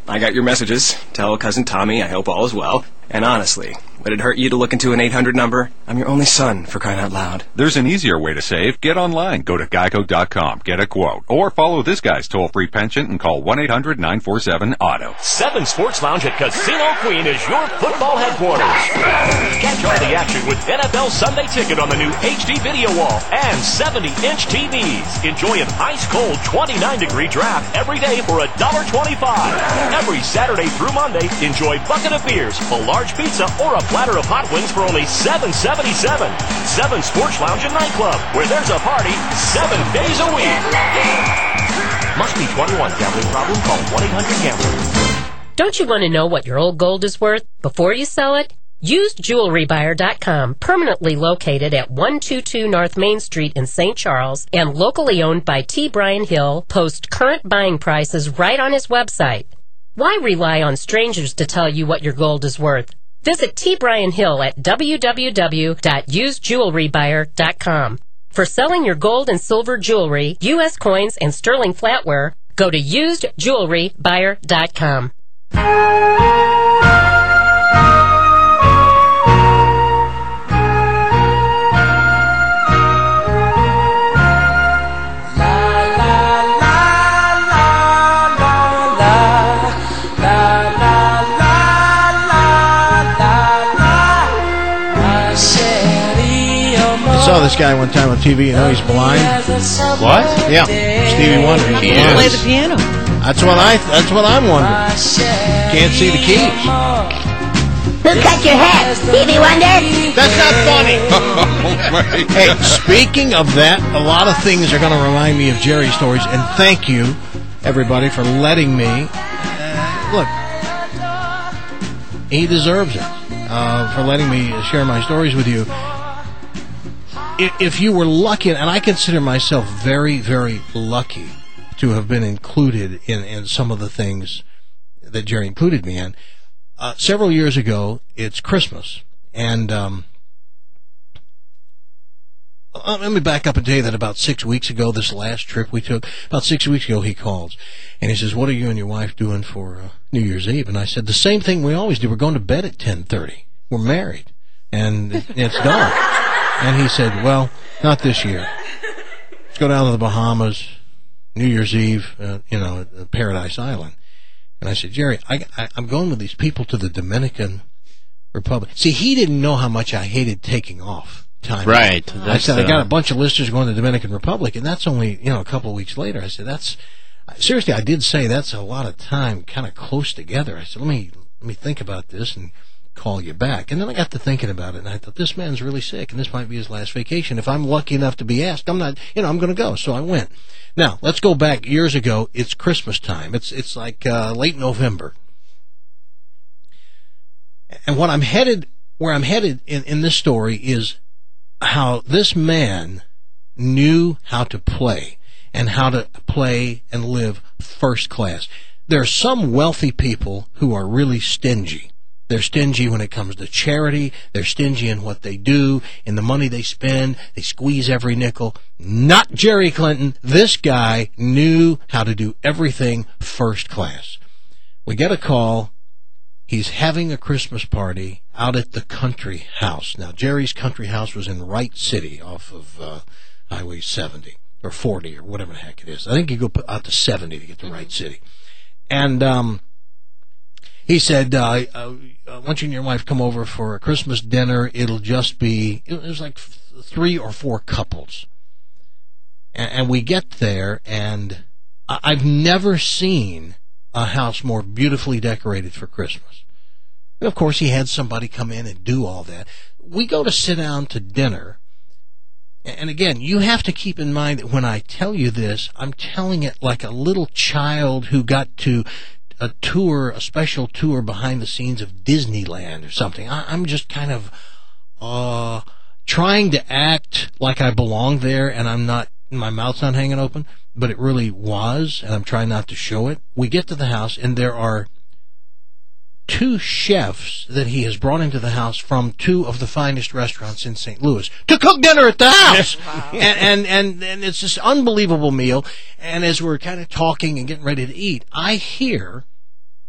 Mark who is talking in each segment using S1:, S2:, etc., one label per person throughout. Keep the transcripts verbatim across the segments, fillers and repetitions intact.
S1: I got your messages. Tell Cousin Tommy I hope all is well. And honestly, would it hurt you to look into an eight hundred number? I'm your only son, for crying out loud.
S2: There's an easier way to save. Get online. Go to geico dot com. Get a quote. Or follow this guy's toll-free penchant and call one eight hundred nine four seven auto.
S3: Seven Sports Lounge at Casino Queen is your football headquarters. Catch all the action with N F L Sunday Ticket on the new H D video wall and seventy-inch T Vs. Enjoy an ice-cold twenty-nine degree draft every day for one dollar twenty-five. Every Saturday through Monday, enjoy bucket of beers, a large pizza, or a platter of hot wings for only seven seventy-seven. Seven Sports Lounge and Nightclub, where there's a party seven days a week. Must be twenty-one. Gambling problem? Call one eight hundred gambler.
S4: Don't you want to know what your old gold is worth before you sell it? used jewelry buyer dot com, permanently located at one twenty-two North Main Street in Saint Charles and locally owned by T. Brian Hill, posts current buying prices right on his website. Why rely on strangers to tell you what your gold is worth? Visit T. Brian Hill at w w w dot used jewelry buyer dot com. For selling your gold and silver jewelry, U S coins, and sterling flatware, go to used jewelry buyer dot com.
S5: I saw this guy one time on T V. You know he's blind.
S2: What?
S5: Yeah, Stevie Wonder.
S2: He
S5: He
S6: Play
S2: is.
S6: the piano.
S5: That's what I. That's what I'm wondering. Can't see the keys.
S7: Who cut your hair? Stevie Wonder?
S5: That's not funny. Hey, speaking of that, a lot of things are going to remind me of Jerry stories, and thank you, everybody, for letting me. Uh, look, he deserves it uh, for letting me share my stories with you. If you were lucky, and I consider myself very, very lucky to have been included in, in some of the things that Jerry included me in. Uh, several years ago, it's Christmas, and um, uh, let me back up and tell you that about six weeks ago, this last trip we took, about six weeks ago, he calls, and he says, "What are you and your wife doing for uh, New Year's Eve?" And I said, "The same thing we always do. We're going to bed at ten thirty. We're married, and it's dark." And he said, "Well, not this year. Let's go down to the Bahamas, New Year's Eve, uh, you know, at Paradise Island." And I said, "Jerry, I, I, I'm going with these people to the Dominican Republic." See, he didn't know how much I hated taking off time.
S8: Right.
S5: I said, "I got a bunch of listeners going to the Dominican Republic," and that's only, you know, a couple of weeks later. I said, "That's, seriously, I did say that's a lot of time kind of close together." I said, let me, let me think about this and call you back. And then I got to thinking about it, and I thought, this man's really sick, and this might be his last vacation. If I'm lucky enough to be asked, I'm not, you know, I'm going to go. So I went. Now, let's go back years ago. It's Christmas time. It's it's like uh, late November. And what I'm headed, where I'm headed in, in this story is how this man knew how to play and how to play and live first class. There are some wealthy people who are really stingy. They're stingy when it comes to charity. They're stingy in what they do, in the money they spend. They squeeze every nickel. Not Jerry Clinton. This guy knew how to do everything first class. We get a call. He's having a Christmas party out at the country house. Now, Jerry's country house was in Wright City off of uh, Highway seventy or forty or whatever the heck it is. I think you go out to seventy to get to Wright City. And um, he said, uh, uh, I want you and your wife come over for a Christmas dinner. It'll just be, it was like three or four couples. And, and we get there, and I've never seen a house more beautifully decorated for Christmas. And, of course, he had somebody come in and do all that. We go to sit down to dinner. And, again, you have to keep in mind that when I tell you this, I'm telling it like a little child who got to a tour, a special tour behind the scenes of Disneyland or something. I, I'm just kind of uh, trying to act like I belong there, and I'm not, my mouth's not hanging open, but it really was, and I'm trying not to show it. We get to the house, and there are two chefs that he has brought into the house from two of the finest restaurants in Saint Louis to cook dinner at the house. Wow. And, and, and, and it's this unbelievable meal. And as we're kind of talking and getting ready to eat, I hear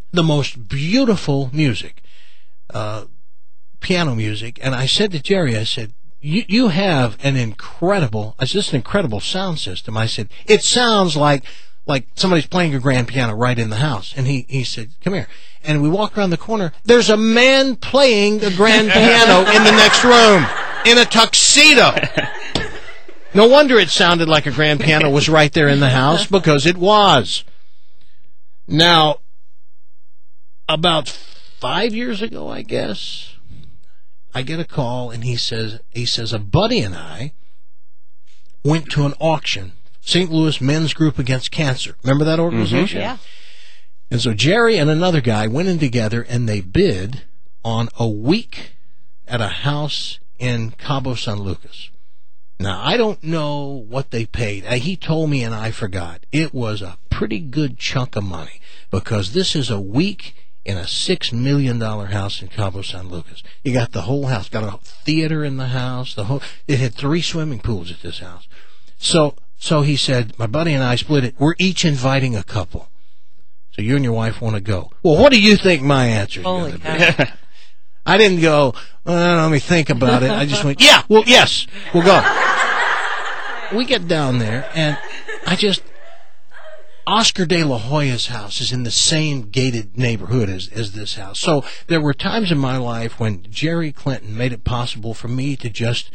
S5: the most beautiful music, uh, piano music. And I said to Jerry, I said, you, you have an incredible, it's just an incredible sound system. I said, it sounds like, like somebody's playing a grand piano right in the house. And he, he said, come here. And we walk around the corner. There's a man playing a grand piano in the next room in a tuxedo. No wonder it sounded like a grand piano was right there in the house, because it was. Now, about five years ago, I guess, I get a call, and he says, he says, a buddy and I went to an auction, Saint Louis Men's Group Against Cancer. Remember that organization?
S6: Mm-hmm. Yeah.
S5: And so Jerry and another guy went in together, and they bid on a week at a house in Cabo San Lucas. Now, I don't know what they paid. Uh, He told me, and I forgot. It was a pretty good chunk of money, because this is a week in a six million dollars house in Cabo San Lucas. You got the whole house, got a theater in the house. The whole It had three swimming pools at this house. So, so he said, my buddy and I split it. We're each inviting a couple. So you and your wife want to go. Well, what do you think my answer is going to be? I didn't go, well, let me think about it. I just went, yeah, well, yes, we'll go. We get down there, and I just, Oscar de la Hoya's house is in the same gated neighborhood as, as this house. So there were times in my life when Jerry Clinton made it possible for me to just,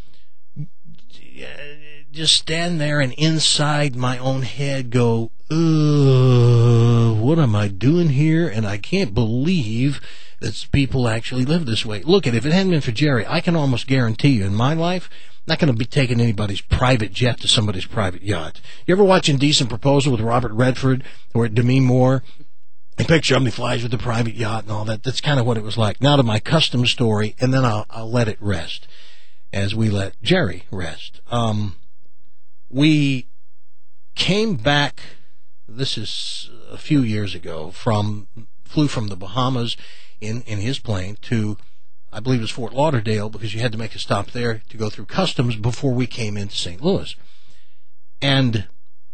S5: just stand there and inside my own head go, uh, what am I doing here? And I can't believe that people actually live this way. Look, at if it hadn't been for Jerry, I can almost guarantee you in my life, I'm not going to be taking anybody's private jet to somebody's private yacht. You ever watch Indecent Proposal with Robert Redford or Demi Moore? You picture him, he flies with the private yacht and all that. That's kind of what it was like. Now to my custom story, and then I'll, I'll let it rest as we let Jerry rest. Um, we came back, this is a few years ago, from flew from the Bahamas in, in his plane to, I believe it was Fort Lauderdale, because you had to make a stop there to go through customs before we came into Saint Louis. And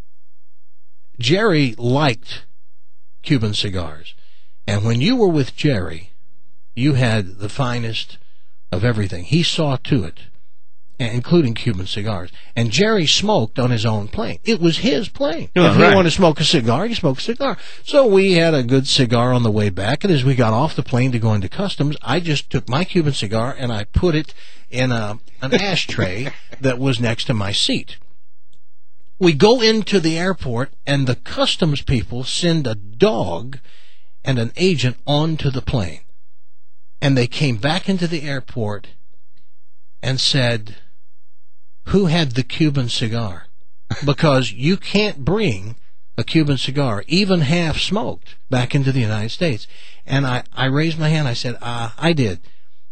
S5: Jerry liked Cuban cigars. And when you were with Jerry, you had the finest of everything. He saw to it, including Cuban cigars. And Jerry smoked on his own plane. It was his plane. Oh, if he right. wanted to smoke a cigar, he smoked a cigar. So we had a good cigar on the way back, and as we got off the plane to go into customs, I just took my Cuban cigar and I put it in a, an ashtray that was next to my seat. We go into the airport, and the customs people send a dog and an agent onto the plane. And they came back into the airport and said, who had the Cuban cigar? Because you can't bring a Cuban cigar, even half smoked, back into the United States. And I, I raised my hand. I said, uh, I did.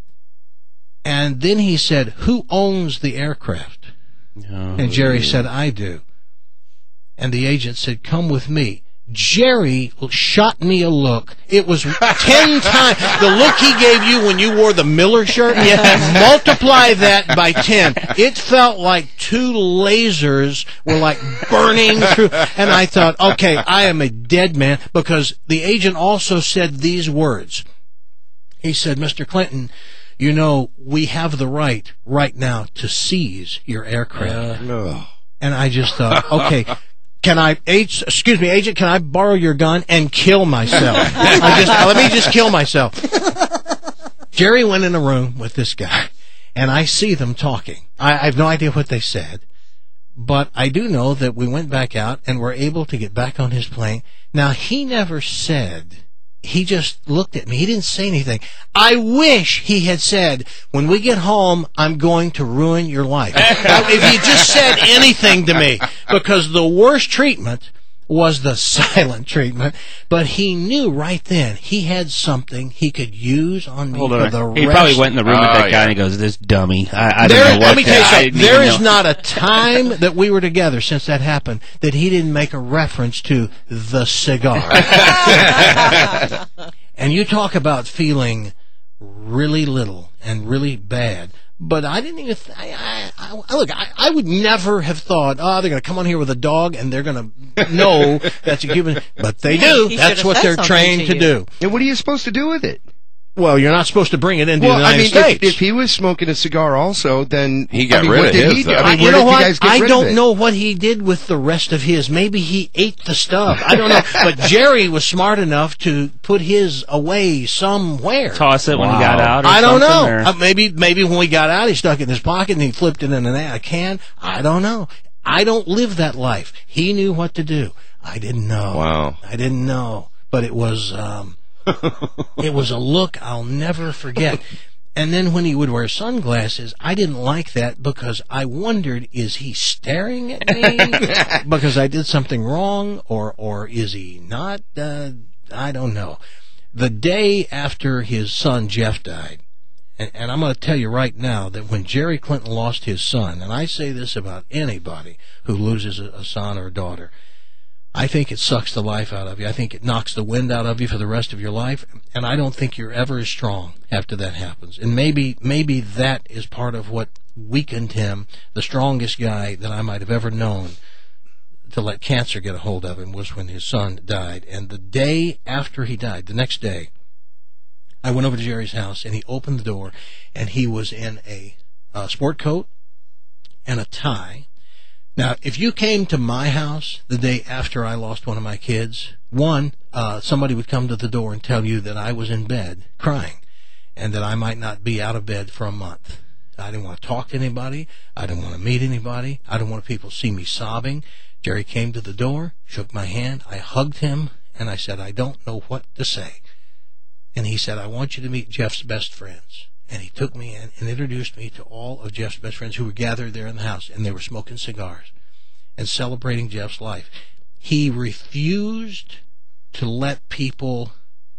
S5: And then he said, who owns the aircraft? Oh, and Jerry said, I do. And the agent said, come with me. Jerry shot me a look. It was ten times the look he gave you when you wore the Miller shirt. Yeah. Multiply that by ten. It felt like two lasers were like burning through. And I thought, okay, I am a dead man, because the agent also said these words. He said, Mister Clinton, you know, we have the right right now to seize your aircraft. Uh, no. And I just thought, okay. Can I, excuse me, agent, can I borrow your gun and kill myself? I just, let me just kill myself. Jerry went in a room with this guy, and I see them talking. I, I have no idea what they said, but I do know that we went back out and were able to get back on his plane. Now, he never said, he just looked at me. He didn't say anything. I wish he had said, when we get home, I'm going to ruin your life. If he just said anything to me, because the worst treatment was the silent treatment, but he knew right then he had something he could use on me
S8: Hold
S5: for
S8: on.
S5: the
S8: he
S5: rest.
S8: probably went in the room
S2: Oh,
S8: with that guy
S2: yeah.
S8: and he goes, this dummy. I, I
S5: There,
S8: don't know what
S5: let me tell you
S8: that- I
S5: something.
S8: didn't
S5: There
S8: even
S5: is
S8: know.
S5: not a time that we were together since that happened that he didn't make a reference to the cigar. And you talk about feeling really little and really bad. But I didn't even. Th- I, I, I look. I, I would never have thought, oh, they're going to come on here with a dog and they're going to know that's a Cuban. But they
S6: Yeah,
S5: do.
S6: he
S5: That's
S6: should've
S5: what
S6: said
S5: they're
S6: something
S5: trained
S6: to
S5: to
S6: you.
S5: do.
S8: And what are you supposed to do with it?
S5: Well, you're not supposed to bring it into
S8: Well,
S5: the
S8: I
S5: United
S8: mean,
S5: States.
S8: if, if he was smemoking a cigar also, then
S2: He got
S8: I mean,
S2: rid
S8: what
S2: of
S8: did
S2: his,
S8: he do?
S2: though.
S8: I mean,
S5: you
S8: where
S5: know
S8: did
S5: what?
S8: you guys get
S5: I
S8: rid of
S5: don't
S8: it?
S5: know what he did with the rest of his. Maybe he ate the stuff. I don't know. But Jerry was smart enough to put his away somewhere.
S9: Toss it when he got out. Or
S5: I don't know.
S9: something, or-
S5: Uh, maybe maybe when we got out, he stuck it in his pocket and he flipped it in an, a can. I don't know. I don't live that life. He knew what to do. I didn't know.
S8: Wow.
S5: I didn't know. But it was um, it was a look I'll never forget. And then when he would wear sunglasses, I didn't like that because I wondered, is he staring at me because I did something wrong, or or is he not? Uh, I don't know. The day after his son Jeff died, and, and I'm going to tell you right now that when Jerry Clinton lost his son, and I say this about anybody who loses a, a son or a daughter, I think it sucks the life out of you. I think it knocks the wind out of you for the rest of your life, and I don't think you're ever as strong after that happens. And maybe maybe that is part of what weakened him. The strongest guy that I might have ever known to let cancer get a hold of him was when his son died. And the day after he died, the next day, I went over to Jerry's house, and he opened the door, and he was in a uh, sport coat and a tie. Now, if you came to my house the day after I lost one of my kids, one, uh, somebody would come to the door and tell you that I was in bed crying and that I might not be out of bed for a month. I didn't want to talk to anybody. I didn't want to meet anybody. I didn't want people to see me sobbing. Jerry came to the door, shook my hand. I hugged him, and I said, I don't know what to say. And he said, I want you to meet Jeff's best friends. And he took me in and introduced me to all of Jeff's best friends who were gathered there in the house, and they were smoking cigars and celebrating Jeff's life. He refused to let people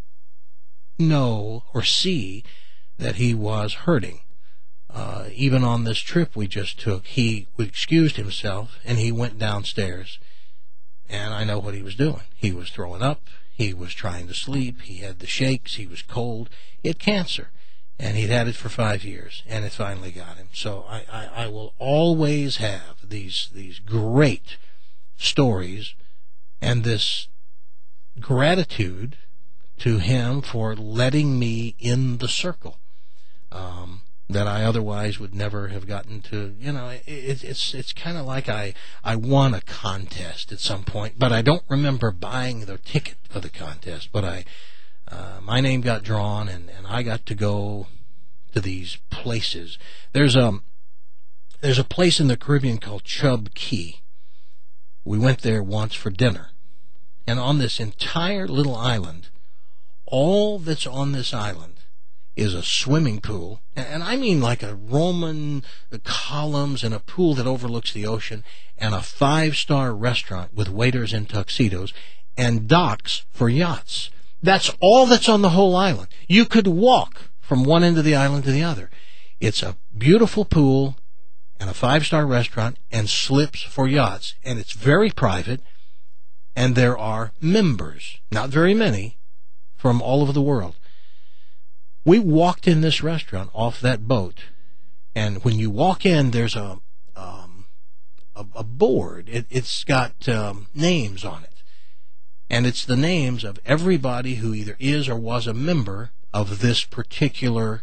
S5: know or see that he was hurting. Uh, even on this trip we just took, he excused himself, and he went downstairs. And I know what he was doing. He was throwing up. He was trying to sleep. He had the shakes. He was cold. He had cancer. And he'd had it for five years, and it finally got him. So I, I, I will always have these these great stories and this gratitude to him for letting me in the circle um, that I otherwise would never have gotten to. You know, it, it, it's it's kind of like I, I won a contest at some point, but I don't remember buying the ticket for the contest, but I... Uh, my name got drawn, and, and I got to go to these places. There's a, there's a place in the Caribbean called Chub Key. We went there once for dinner. And on this entire little island, all that's on this island is a swimming pool. And, and I mean like a Roman columns and a pool that overlooks the ocean, and a five-star restaurant with waiters in tuxedos, and docks for yachts. That's all that's on the whole island. You could walk from one end of the island to the other. It's a beautiful pool and a five-star restaurant and slips for yachts. And it's very private, and there are members, not very many, from all over the world. We walked in this restaurant off that boat, and when you walk in, there's a um, a, a board. It, it's got um, names on it. And it's the names of everybody who either is or was a member of this particular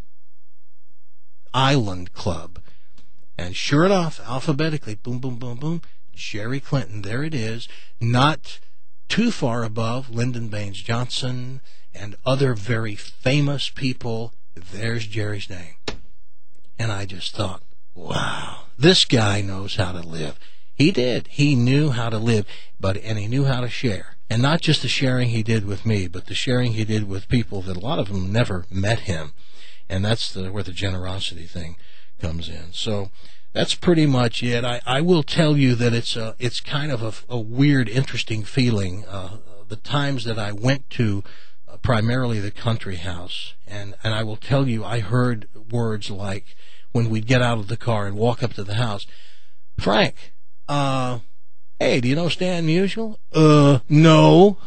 S5: island club. And sure enough, alphabetically, boom, boom, boom, boom, Jerry Clinton, there it is, not too far above Lyndon Baines Johnson and other very famous people. There's Jerry's name. And I just thought, wow, this guy knows how to live. He did. He knew how to live, but and he knew how to share. And not just the sharing he did with me, but the sharing he did with people that a lot of them never met him. And that's the, where the generosity thing comes in. So that's pretty much it. I, I will tell you that it's a, it's kind of a, a weird, interesting feeling. Uh, the times that I went to uh, primarily the country house, and, and I will tell you, I heard words like, when we'd get out of the car and walk up to the house, Frank, uh... hey, do you know Stan Musial? Uh, no.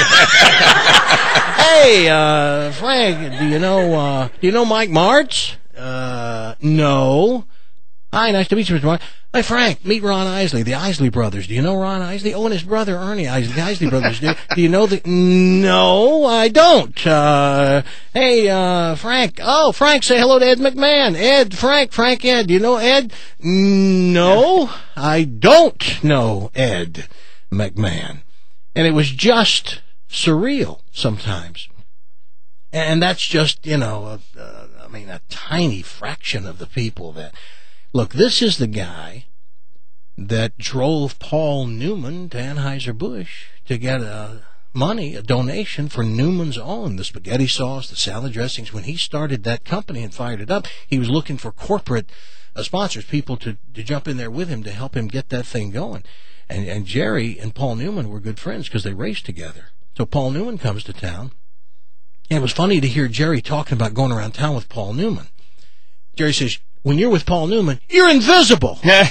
S5: Hey, uh, Frank, do you know, uh, do you know Mike Martz? Uh, no. Hi, nice to meet you, Mister Mark. Hey, Frank, meet Ron Isley, the Isley brothers. Do you know Ron Isley? Oh, and his brother Ernie Isley, the Isley brothers. Do, do you know the... No, I don't. Uh, hey, uh, Frank. Oh, Frank, say hello to Ed McMahon. Ed, Frank, Frank, Ed. Do you know Ed? No, I don't know Ed McMahon. And it was just surreal sometimes. And that's just, you know, a, a, I mean, a tiny fraction of the people that... Look, this is the guy that drove Paul Newman to Anheuser-Busch to get a money, a donation for Newman's Own, the spaghetti sauce, the salad dressings. When he started that company and fired it up, he was looking for corporate uh, sponsors, people to, to jump in there with him to help him get that thing going. And, and Jerry and Paul Newman were good friends because they raced together. So Paul Newman comes to town. And it was funny to hear Jerry talking about going around town with Paul Newman. Jerry says, when you're with Paul Newman, you're invisible. Because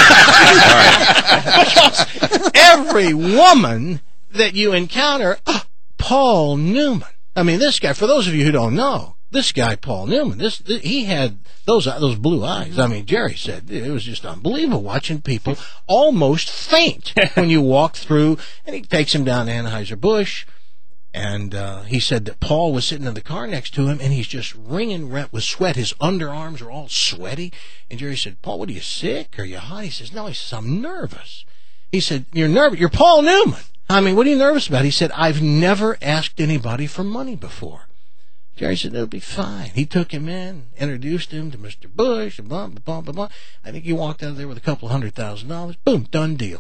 S5: every woman that you encounter, oh, Paul Newman. I mean, this guy, for those of you who don't know, this guy, Paul Newman, this, this he had those those blue eyes. I mean, Jerry said it was just unbelievable watching people almost faint when you walk through, and he takes him down to Anheuser-Busch. And uh, he said that Paul was sitting in the car next to him, and he's just wringing with sweat. His underarms are all sweaty. And Jerry said, Paul, what, are you sick? Are you hot? He says, no. He says, I'm nervous. He said, you're nervous? You're Paul Newman. I mean, what are you nervous about? He said, I've never asked anybody for money before. Jerry said, it'll be fine. He took him in, introduced him to Mister Bush, and blah, blah, blah, blah, blah. I think he walked out of there with a couple hundred thousand dollars. Boom, done deal.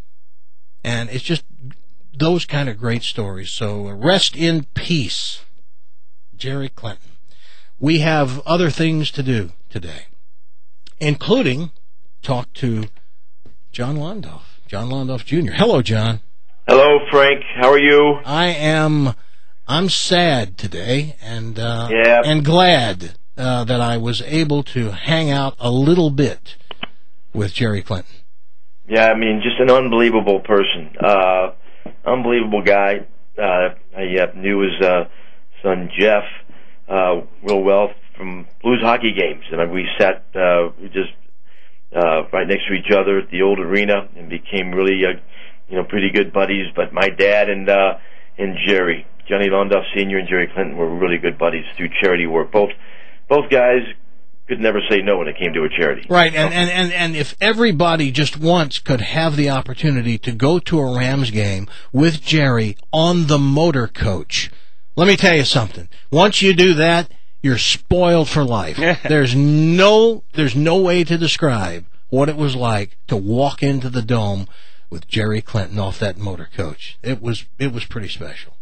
S5: And it's just... those kind of great stories. So uh, rest in peace, Jerry Clinton. We have other things to do today, including talk to John Londoff, John Londoff Junior Hello, John.
S6: Hello, Frank. How are you?
S5: I am. I'm sad today, and uh,
S6: yeah.
S5: and glad uh, that I was able to hang out a little bit with Jerry Clinton.
S6: Yeah, I mean, just an unbelievable person. Uh, Unbelievable guy. Uh, I uh, knew his uh, son Jeff uh, real well from Blues hockey games, and we sat uh, we just uh, right next to each other at the old arena and became really, uh, you know, pretty good buddies. But my dad and uh, and Jerry, Johnny Londoff Senior and Jerry Clinton, were really good buddies through charity work. Both both guys could never say no when it came to a charity.
S5: Right, and, and, and, and if everybody just once could have the opportunity to go to a Rams game with Jerry on the motor coach, let me tell you something. Once you do that, you're spoiled for life. There's no there's no way to describe what it was like to walk into the Dome with Jerry Clinton off that motor coach. It was it was pretty special.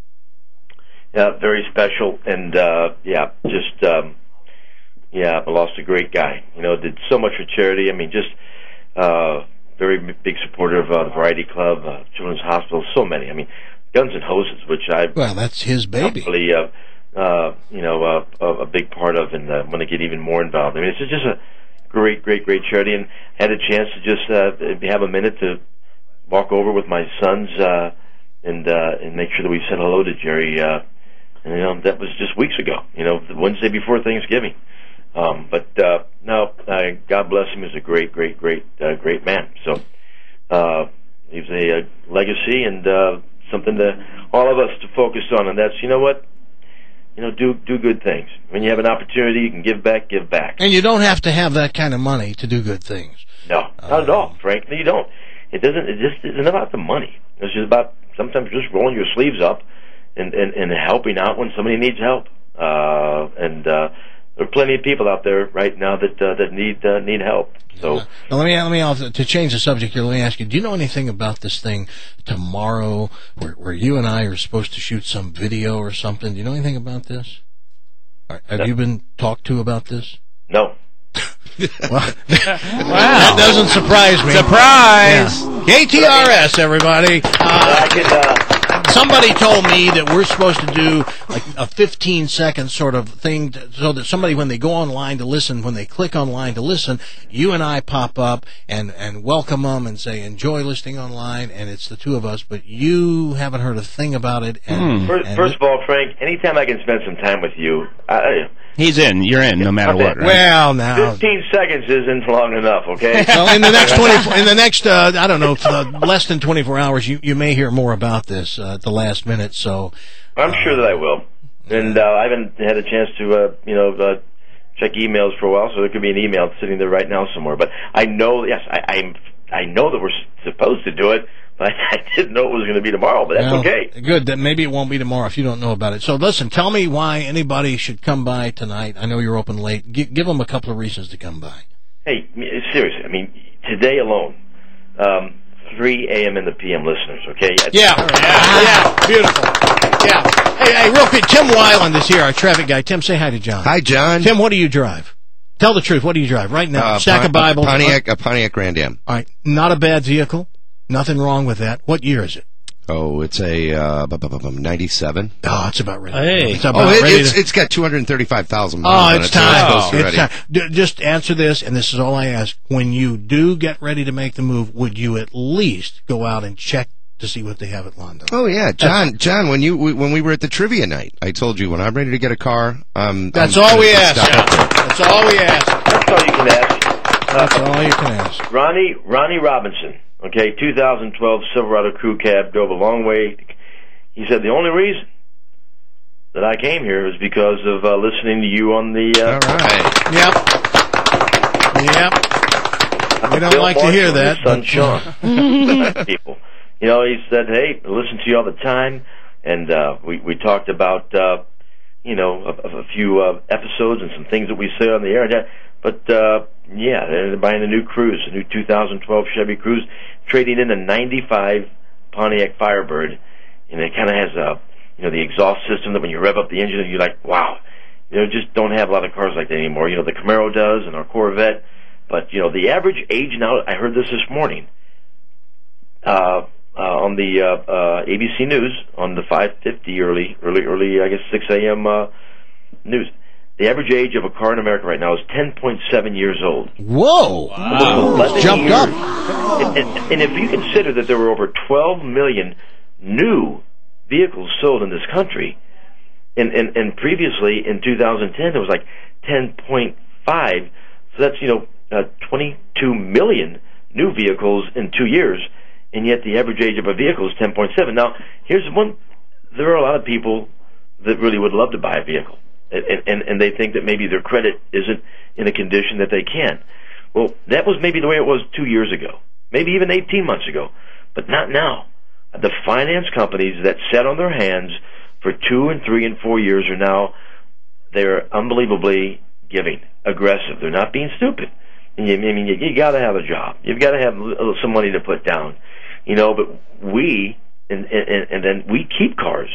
S6: Yeah, very special, and uh, yeah, just. Um, Yeah, I lost a great guy. You know, did so much for charity. I mean, just uh, very big supporter of uh, the Variety Club, uh, Children's Hospital, so many. I mean, Guns and Hoses, which I
S5: well, that's his baby.
S6: Probably, uh, uh, you know, uh, a, a big part of, and uh, want to get even more involved. I mean, it's just a great, great, great charity, and I had a chance to just uh, have a minute to walk over with my sons uh, and uh, and make sure that we said hello to Jerry. Uh, and you know, that was just weeks ago. You know, the Wednesday before Thanksgiving. Um, but uh, no, uh, God bless him. He's a great, great, great, uh, great man. So uh, leaves a, a legacy and uh, something to all of us to focus on. And that's, you know what, you know, do do good things. When you have an opportunity, you can give back, give back.
S5: And you don't have to have that kind of money to do good things.
S6: No, not uh, at all. Frankly, you don't. It doesn't. It just isn't about the money. It's just about sometimes just rolling your sleeves up and and, and helping out when somebody needs help. Uh, and uh, there are plenty of people out there right now that uh, that need uh, need help. So
S5: uh, now let me let me also, to change the subject here. Let me ask you: do you know anything about this thing tomorrow, where where you and I are supposed to shoot some video or something? Do you know anything about this? Right, have no. you been talked to about this?
S6: No.
S5: Well, wow. That doesn't surprise me.
S9: Surprise!
S5: Yeah. K T R S, everybody. Uh,
S6: I could, uh,
S5: somebody told me that we're supposed to do like a fifteen second sort of thing to, so that somebody, when they go online to listen, when they click online to listen, you and I pop up and, and welcome them and say, enjoy listening online, and it's the two of us, but you haven't heard a thing about it. And,
S6: first,
S5: and
S6: first of all, Frank, anytime I can spend some time with you, I,
S9: He's in. You're in, no matter what. Right?
S5: Well, now
S6: fifteen seconds isn't long enough. Okay.
S5: Well, in the next twenty, in the next, uh, I don't know, uh, less than twenty-four hours, you you may hear more about this uh, at the last minute. So,
S6: I'm
S5: uh,
S6: sure that I will. And uh, I haven't had a chance to, uh, you know, uh, check emails for a while, so there could be an email sitting there right now somewhere. But I know, yes, I I'm, I know that we're supposed to do it. But I didn't know it was going to be tomorrow, but that's
S5: well,
S6: okay.
S5: Good. Then maybe it won't be tomorrow if you don't know about it. So listen, tell me why anybody should come by tonight. I know you're open late. G- give them a couple of reasons to come by.
S6: Hey, seriously, I mean, today alone, um, three a.m. in the p m listeners, okay?
S5: Yeah. Yeah. Yeah. Beautiful. Yeah. Hey, hey, real quick, Tim Weiland is here, our traffic guy. Tim, say hi to John.
S8: Hi, John.
S5: Tim, what do you drive? Tell the truth. What do you drive right now?
S8: Uh,
S5: Stack
S8: Pon-
S5: of Bibles.
S8: A Pontiac, a Pontiac Grand Am.
S5: All right. Not a bad vehicle. Nothing wrong with that. What year is it?
S8: Oh, it's a uh, ninety-seven.
S5: Oh, it's about ready.
S9: Hey.
S5: It's about
S8: Oh, it,
S5: ready
S8: it's,
S5: to...
S8: it's got two hundred thirty-five thousand miles
S5: Oh,
S8: on
S5: it's
S8: it, so
S5: time.
S8: supposed to be
S5: It's
S8: ready.
S5: time. D- just answer this, and this is all I ask. When you do get ready to make the move, would you at least go out and check to see what they have at Londo?
S8: Oh yeah, John. John, when you when we were at the trivia night, I told you when I'm ready to get a car, um,
S5: That's
S8: I'm
S5: all
S8: gonna
S5: we
S8: just
S5: ask.
S8: stop up there.
S5: That's all we ask.
S6: That's all you can ask.
S5: That's all you can ask.
S6: Ronnie Ronnie Robinson, okay, two thousand twelve Silverado crew cab, drove a long way. He said the only reason that I came here was because of uh, listening to you on the. Uh,
S8: All right.
S5: Yep. Yep. We don't
S6: Bill
S5: like to
S6: Marshall
S5: hear
S6: and
S5: that.
S6: his son
S5: but-
S6: Sean. People, you know, he said, "Hey, I listen to you all the time," and uh, we we talked about, uh, you know, a, a few uh, episodes and some things that we say on the air. But uh, yeah, they're buying a new Cruze, a new two thousand twelve Chevy Cruze, trading in a ninety-five Pontiac Firebird, and it kind of has a, you know, the exhaust system that when you rev up the engine, you're like, wow. You know, just don't have a lot of cars like that anymore. You know, the Camaro does and our Corvette. But, you know, the average age now, I heard this this morning uh, uh, on the uh, uh, A B C News, on the five fifty early, early, early, I guess, six a.m. Uh, news. The average age of a car in America right now is ten point seven years old.
S5: Whoa.
S6: Wow.
S5: Jumped
S6: years.
S5: up.
S6: And, and, and if you consider that there were over twelve million new vehicles sold in this country, and, and, and previously in two thousand ten there was like ten point five, so that's, you know, uh, twenty-two million new vehicles in two years, and yet the average age of a vehicle is ten point seven. Now, here's one, there are a lot of people that really would love to buy a vehicle, and, and, and they think that maybe their credit isn't in a condition that they can. Well, that was maybe the way it was two years ago, maybe even eighteen months ago, but not now. The finance companies that sat on their hands for two and three and four years are now, they're unbelievably giving, aggressive. They're not being stupid. And you, I mean, you, you got to have a job. You've got to have some money to put down, you know. But we, and and, and then we keep cars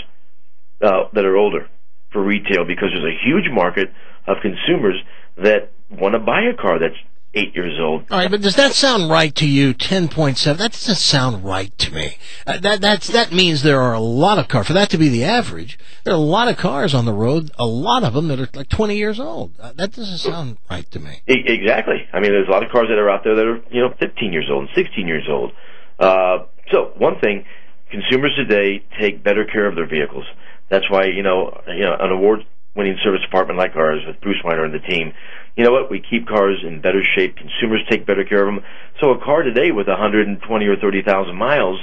S6: uh, that are older for retail because there's a huge market of consumers that want to buy a car that's eight years old.
S5: All right, but does that sound right to you? Ten point seven. That doesn't sound right to me. Uh, that that's that means there are a lot of cars. For that to be the average, there are a lot of cars on the road. A lot of them that are like twenty years old. Uh, that doesn't sound right to me.
S6: E- exactly. I mean, there's a lot of cars that are out there that are, you know, fifteen years old and sixteen years old. Uh, so one thing, consumers today take better care of their vehicles. That's why, you know, you know, an award-winning service department like ours with Bruce Weiner and the team, you know what? We keep cars in better shape. Consumers take better care of them. So a car today with one hundred twenty or thirty thousand miles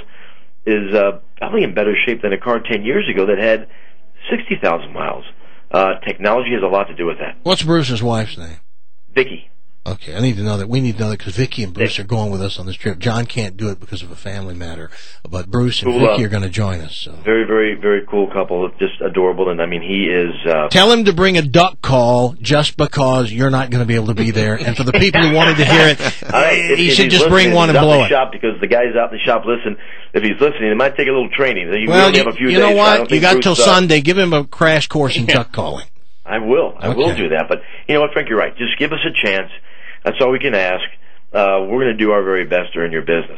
S6: is uh, probably in better shape than a car ten years ago that had sixty thousand miles. Uh, technology has a lot to do with that.
S5: What's Bruce's wife's name?
S6: Vicky.
S5: Okay, I need to know that. We need to know that because Vicky and Bruce are going with us on this trip. John can't do it because of a family matter, but Bruce and
S6: Cool,
S5: Vicky
S6: uh,
S5: are going to join us. So.
S6: Very, very, very cool couple. Just adorable. And, I mean, he is... Uh,
S5: Tell him to bring a duck call just because you're not going to be able to be there. And for the people who wanted to hear it,
S6: right, if,
S5: he
S6: if
S5: should
S6: he's
S5: just bring
S6: listening,
S5: one
S6: he's
S5: and
S6: out
S5: blow
S6: in the
S5: it.
S6: shop because the guys out in the shop listen. If he's listening, it might take a little training. You
S5: Well,
S6: only
S5: you,
S6: have a few
S5: you
S6: days,
S5: know
S6: so I
S5: what?
S6: don't
S5: You
S6: think
S5: got
S6: Bruce,
S5: till
S6: uh,
S5: Sunday. Give him a crash course in
S6: Yeah.
S5: duck calling.
S6: I will. I
S5: Okay.
S6: will do that. But you know what, Frank? You're right. Just give us a chance. That's all we can ask. Uh, we're going to do our very best to earn your business.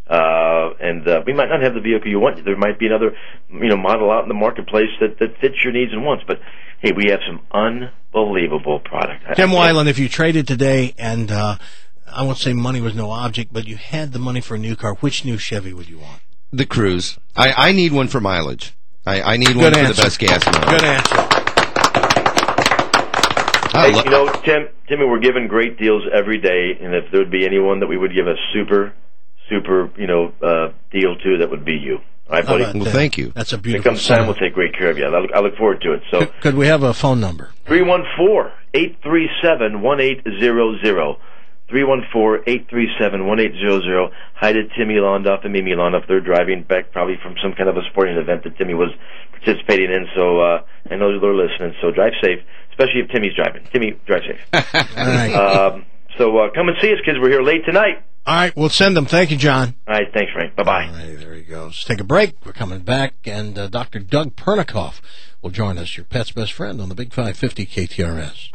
S6: Uh, and uh, we might not have the vehicle you want. There might be another, you know, model out in the marketplace that, that fits your needs and wants. But hey, we have some unbelievable product.
S5: Tim
S6: I,
S5: Weiland, if you traded today and uh, I won't say money was no object, but you had the money for a new car, which new Chevy would you want?
S8: The Cruze. I, I need one for mileage. I, I need
S5: Good
S8: one
S5: answer.
S8: for the best gas mileage.
S5: Good answer.
S6: Hey, you know, Tim, Timmy, we're giving great deals every day, and if there would be anyone that we would give a super, super, you know, uh, deal to, that would be you. All right, buddy?
S5: Well,
S8: thank you.
S5: That's a
S6: When it
S5: beautiful
S6: comes time,
S5: song.
S6: we'll take great care of you. I look, I look forward to it. So,
S5: Could, could we have a phone number?
S6: three one four, eight three seven, one eight zero zero. three one four, eight three seven, one eight zero zero. Hi to Timmy Londoff and Mimi Londoff. They're driving back probably from some kind of a sporting event that Timmy was participating in, so uh, I know they're listening. So drive safe, especially if Timmy's driving. Timmy, drive safe.
S5: All right.
S6: um, so uh, come and see us, kids. We're here late tonight.
S5: All right, we'll send them. Thank you, John.
S6: All right, thanks, Frank. Bye-bye.
S5: All right, there he goes. Let's take a break. We're coming back, and uh, Doctor Doug Pernikoff will join us, your pet's best friend, on the Big five fifty K T R S.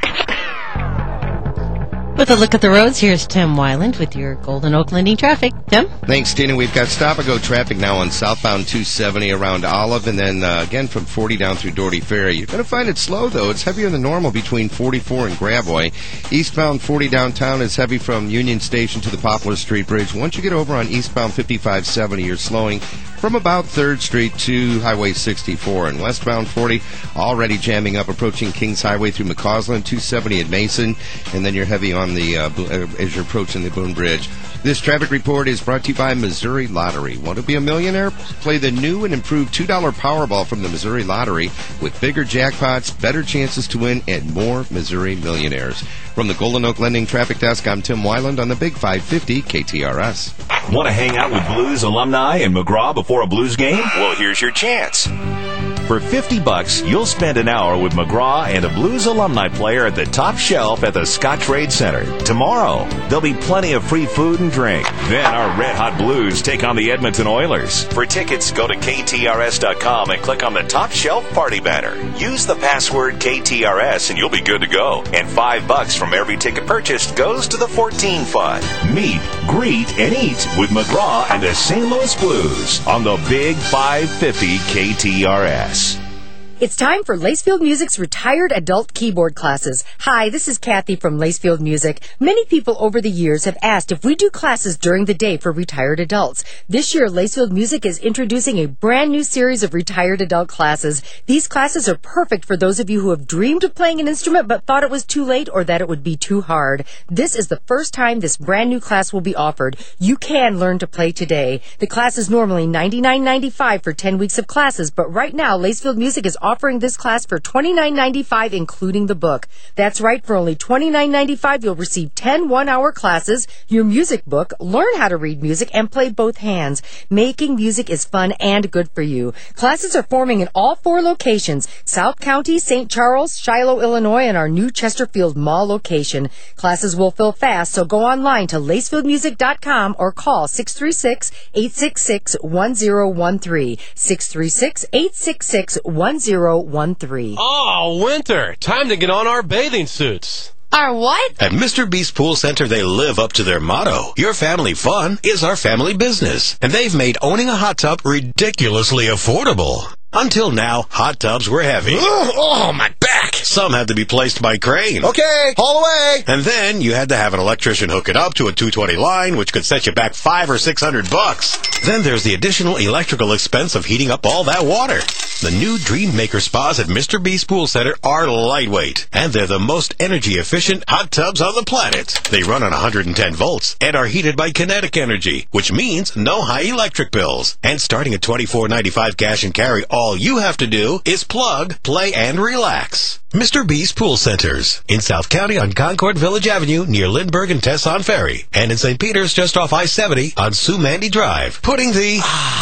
S10: With a look at the roads, here's Tim Weiland with your Golden Oak Lending traffic. Tim?
S8: Thanks, Tina. We've got stop-and-go traffic now on southbound two seventy around Olive, and then uh, again from forty down through Doherty Ferry. You're going to find it slow, though. It's heavier than normal between forty-four and Gravois. Eastbound forty downtown is heavy from Union Station to the Poplar Street Bridge. Once you get over on eastbound fifty-five seventy, you're slowing from about third Street to Highway sixty-four. And westbound forty already jamming up, approaching Kings Highway through McCausland, two seventy at Mason, and then you're heavy on the uh, as you're approaching the Boone Bridge. This traffic report is brought to you by Missouri Lottery. Want to be a millionaire? Play the new and improved two dollar Powerball from the Missouri Lottery with bigger jackpots, better chances to win, and more Missouri millionaires. From the Golden Oak Lending Traffic Desk, I'm Tim Weiland on the Big five fifty K T R S.
S3: Want to hang out with Blues alumni in McGraw before a Blues game? Well, here's your chance. For fifty bucks, you'll spend an hour with McGraw and a Blues alumni player at the top shelf at the Scott Trade Center. Tomorrow, there'll be plenty of free food and drink. Then our Red Hot Blues take on the Edmonton Oilers. For tickets, go to K T R S dot com and click on the top shelf party banner. Use the password K T R S and you'll be good to go. And five bucks from every ticket purchased goes to the fourteen Fund. Meet, greet, and eat with McGraw and the Saint Louis Blues on the Big five fifty K T R S.
S11: It's time for Lacefield Music's retired adult keyboard classes. Hi, this is Kathy from Lacefield Music. Many people over the years have asked if we do classes during the day for retired adults. This year, Lacefield Music is introducing a brand new series of retired adult classes. These classes are perfect for those of you who have dreamed of playing an instrument but thought it was too late or that it would be too hard. This is the first time this brand new class will be offered. You can learn to play today. The class is normally ninety-nine ninety-five for ten weeks of classes, but right now, Lacefield Music is offering offering this class for twenty-nine ninety-five, including the book. That's right, for only twenty-nine ninety-five, you'll receive ten one-hour classes, your music book, learn how to read music, and play both hands. Making music is fun and good for you. Classes are forming in all four locations: South County, Saint Charles, Shiloh, Illinois, and our new Chesterfield Mall location. Classes will fill fast, so go online to lacefield music dot com or call six three six, eight six six, one zero one three. six three six, eight six six, one zero one three.
S12: Oh, winter. Time to get on our bathing suits.
S10: Our what?
S13: At Mister Beast Pool Center, they live up to their motto. Your family fun is our family business. And they've made owning a hot tub ridiculously affordable. Until now, hot tubs were heavy.
S14: Oh, my back!
S13: Some had to be placed by crane.
S14: Okay, haul away!
S13: And then you had to have an electrician hook it up to a two twenty line, which could set you back five or six hundred bucks. Then there's the additional electrical expense of heating up all that water. The new Dream Maker spas at Mister Beast Pool Center are lightweight, and they're the most energy-efficient hot tubs on the planet. They run on one hundred ten volts and are heated by kinetic energy, which means no high electric bills. And starting at twenty-four ninety-five cash and carry, all you have to do is plug, play, and relax. Mister Beast Pool Centers in South County on Concord Village Avenue near Lindbergh and Tesson Ferry, and in Saint Peter's just off I seventy on Sue Mandy Drive, putting the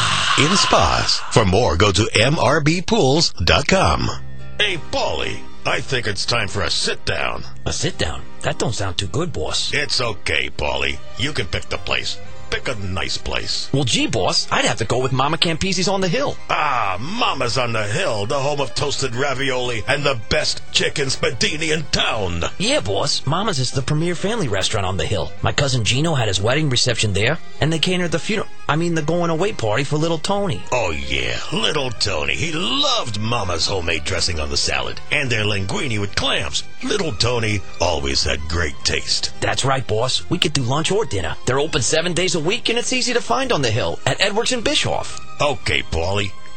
S13: in spas. For more, go to m r b pools dot com.
S14: Hey, Paulie, I think it's time for a sit-down.
S15: A sit-down? That don't sound too good, boss.
S14: It's okay, Paulie. You can pick the place. Pick a nice place.
S15: Well, gee, boss, I'd have to go with Mama Campisi's on the Hill.
S14: Ah, Mama's on the Hill, the home of toasted ravioli and the best chicken spadini in town.
S15: Yeah, boss, Mama's is the premier family restaurant on the Hill. My cousin Gino had his wedding reception there, and they catered the funeral, I mean the going-away party for little Tony.
S14: Oh, yeah, little Tony. He loved Mama's homemade dressing on the salad and their linguine with clams. Little Tony always had great taste.
S15: That's right, boss. We could do lunch or dinner. They're open seven days a week, and it's easy to find on the Hill at Edwards and Bischoff.
S14: Okay, Paulie.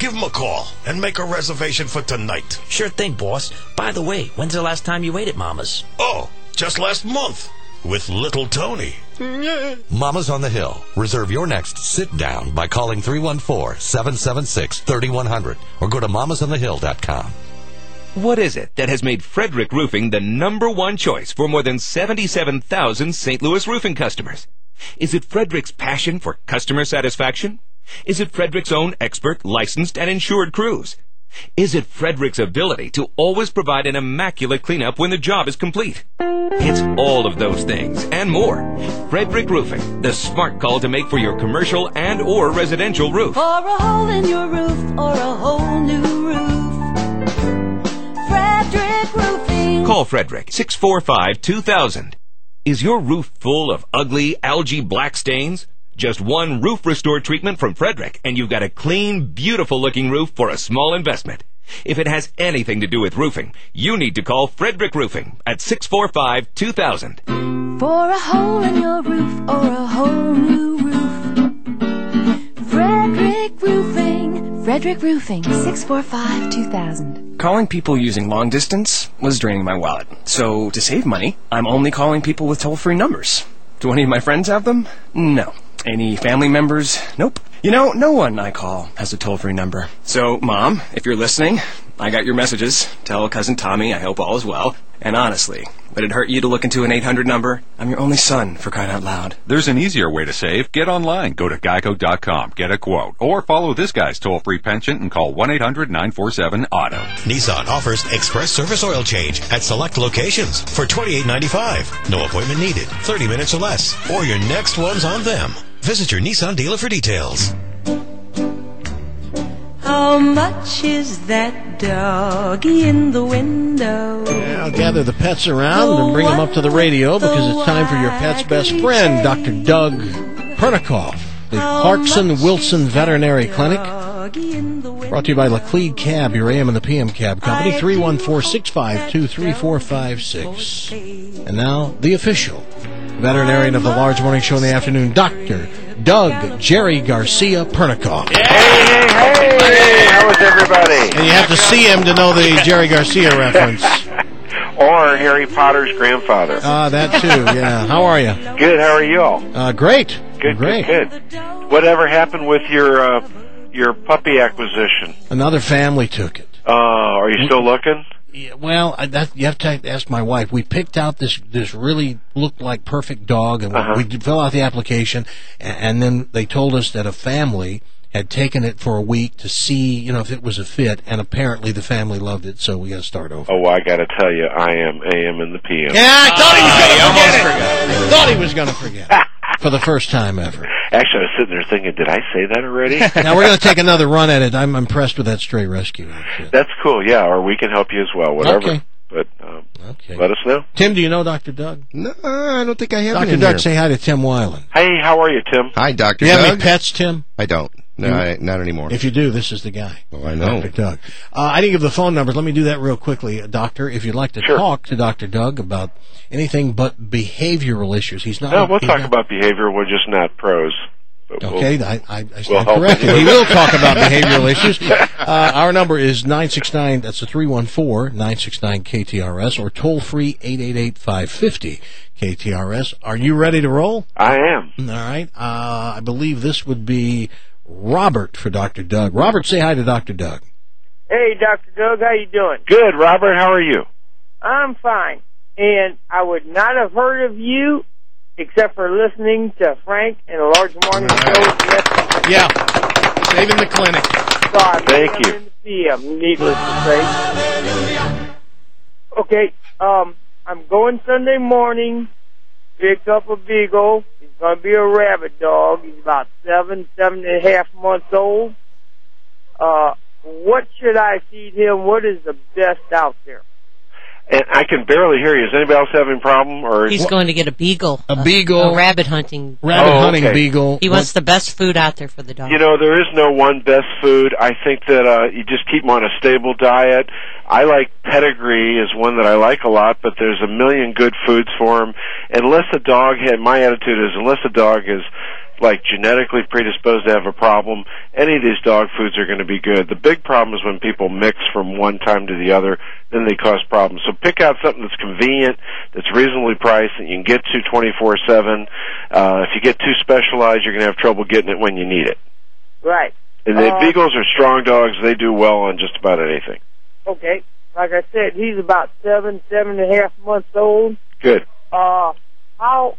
S14: Give him a call and make a reservation for tonight.
S15: Sure thing, boss. By the way, when's the last time you ate at Mama's?
S14: Oh, just last month with Little Tony.
S16: Mama's on the Hill. Reserve your next sit-down by calling three one four, seven seven six, three one zero zero or go to mamas on the hill dot com.
S17: What is it that has made Frederick Roofing the number one choice for more than seventy-seven thousand Saint Louis roofing customers? Is it Frederick's passion for customer satisfaction? Is it Frederick's own expert, licensed, and insured crews? Is it Frederick's ability to always provide an immaculate cleanup when the job is complete? It's all of those things and more. Frederick Roofing, the smart call to make for your commercial and or residential roof.
S18: For a hole in your roof or a whole new roof, Frederick Roofing.
S17: Call Frederick, six four five, two thousand. Is your roof full of ugly algae black stains? Just one roof restore treatment from Frederick, and you've got a clean, beautiful-looking roof for a small investment. If it has anything to do with roofing, you need to call Frederick Roofing at six four five, two thousand.
S18: For a hole in your roof or a whole new roof, Frederick Roofing. Frederick Roofing, six four five, two thousand.
S1: Calling people using long distance was draining my wallet. So to save money, I'm only calling people with toll-free numbers. Do any of my friends have them? No. Any family members? Nope. You know, no one I call has a toll-free number. So, Mom, if you're listening, I got your messages. Tell Cousin Tommy I hope all is well. And honestly, would it hurt you to look into an eight hundred number? I'm your only son, for crying out loud.
S2: There's an easier way to save. Get online. Go to geico dot com. Get a quote. Or follow this guy's toll-free penchant and call one eight hundred, nine four seven, auto.
S13: Nissan offers express service oil change at select locations for twenty-eight ninety-five. No appointment needed. thirty minutes or less. Or your next one's on them. Visit your Nissan dealer for details.
S18: How much is that doggy in the window?
S5: Yeah, I'll gather the pets around and bring them up to the radio because it's time for your pet's best friend, Doctor Doug Pernikoff, the Clarkson Wilson Veterinary Clinic. Brought to you by Laclede Cab, your A M and the P M cab company, three one four, six five two, three four five six. And now, the official veterinarian of the Large Morning Show in the afternoon, Doctor Doug Jerry Garcia Pernikoff.
S19: Hey, hey, hey, hey, how is everybody?
S5: And you have to see him to know the Jerry Garcia reference.
S19: Or Harry Potter's grandfather.
S5: Ah, uh, that too, yeah. How are you?
S19: Good, how are you all?
S5: Uh, great.
S19: Good,
S5: great.
S19: good, good. Whatever happened with your, uh, your puppy acquisition?
S5: Another family took it.
S19: Uh, are you still looking?
S5: Yeah, well, I, that, you have to ask my wife. We picked out this this really looked like perfect dog, and uh-huh. we, we fill out the application, and, and then they told us that a family had taken it for a week to see, you know, if it was a fit, and apparently the family loved it, so we got to start over.
S19: Oh, I got to tell you, I am A M and the P M.
S5: Yeah, I thought uh, he was going to forget it. I thought he was going to forget for the first time ever.
S19: Actually, I was sitting there thinking, did I say that already?
S5: Now, we're going to take another run at it. I'm impressed with that stray rescue.
S19: That's cool, yeah, or we can help you as well, whatever.
S5: Okay.
S19: But um,
S5: okay.
S19: let us know.
S5: Tim, do you know Doctor Doug?
S8: No, I don't think I have
S5: Doctor
S8: him
S5: Doug,
S8: here.
S5: say hi to Tim Weiland.
S19: Hey, how are you, Tim?
S8: Hi, Doctor
S5: Do you
S8: Doug.
S5: have any pets, Tim?
S8: I don't. No,
S5: you,
S8: I, not anymore.
S5: If you do, this is the guy.
S8: Oh, I know.
S5: Doctor Doug. Uh, I didn't give the phone numbers. Let me do that real quickly. Uh, doctor, if you'd like to
S19: sure.
S5: talk to Doctor Doug about anything but behavioral issues. He's not.
S19: No, we'll talk
S5: not,
S19: about behavior. We're just not pros.
S5: Okay,
S19: we'll,
S5: I, I, I
S19: we'll
S5: stand corrected. He will talk about behavioral issues. Uh, our number is nine six nine, that's a three one four, nine six nine K T R S, or toll free eight eight eight, five five zero K T R S. Are you ready to roll?
S19: I am.
S5: All right. Uh, I believe this would be Robert for Doctor Doug. Robert, say hi to Doctor Doug.
S20: Hey, Doctor Doug, how you doing?
S19: Good, Robert. How are you?
S20: I'm fine. And I would not have heard of you except for listening to Frank and a Large Morning Show.
S5: Yeah, saving the clinic.
S20: Sorry,
S19: Thank you.
S20: In the P M, needless to say. Okay, um, I'm going Sunday morning, pick up a beagle. He's going to be a rabbit dog. He's about seven, seven and a half months old. Uh, what should I feed him? What is the best out there?
S19: And I can barely hear you. Is anybody else having a problem? Or
S10: He's going to get a beagle.
S5: A beagle.
S10: A rabbit hunting.
S5: Rabbit
S19: oh,
S5: hunting
S19: okay.
S5: beagle.
S10: He wants the best food out there for the dog.
S19: You know, there is no one best food. I think that uh, you just keep him on a stable diet. I like pedigree is one that I like a lot, but there's a million good foods for him. Unless the dog had, my attitude is, unless the dog has like genetically predisposed to have a problem, any of these dog foods are going to be good. The big problem is when people mix from one time to the other, then they cause problems. So pick out something that's convenient, that's reasonably priced, that you can get to twenty-four seven. Uh, if you get too specialized, you're going to have trouble getting it when you need it.
S20: Right.
S19: And the
S20: Uh,
S19: Beagles are strong dogs. They do well on just about anything.
S20: Okay. Like I said, he's about seven, seven and a half months old.
S19: Good.
S20: Uh, how,